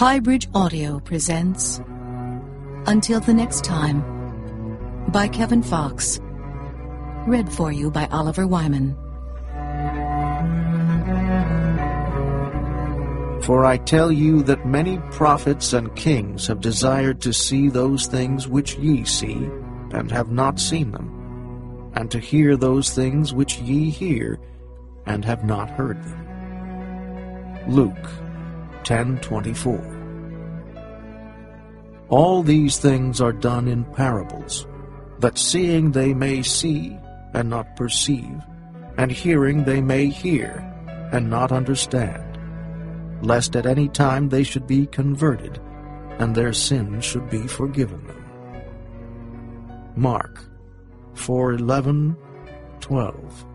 Highbridge Audio presents Until the Next Time by Kevin Fox. Read for you by Oliver Wyman. For I tell you that many prophets and kings have desired to see those things which ye see, and have not seen them, and to hear those things which ye hear, and have not heard them. Luke 10:24. All these things are done in parables, that seeing they may see and not perceive, and hearing they may hear and not understand, lest at any time they should be converted, and their sins should be forgiven them. Mark 4:11-12.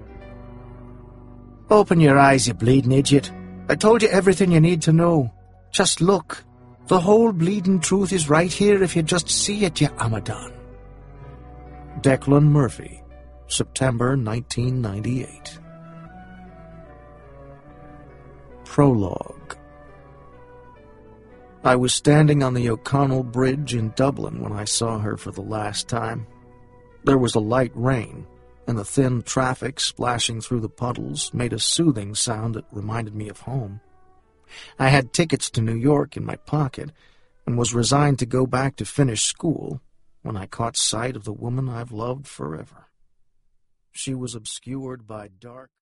Open your eyes, you bleeding idiot. I told you everything you need to know. Just look. The whole bleeding truth is right here if you just see it, you Amadon. Declan Murphy, September 1998. Prologue. I was standing on the O'Connell Bridge in Dublin when I saw her for the last time. There was a light rain, and the thin traffic splashing through the puddles made a soothing sound that reminded me of home. I had tickets to New York in my pocket and was resigned to go back to finish school when I caught sight of the woman I've loved forever. She was obscured by dark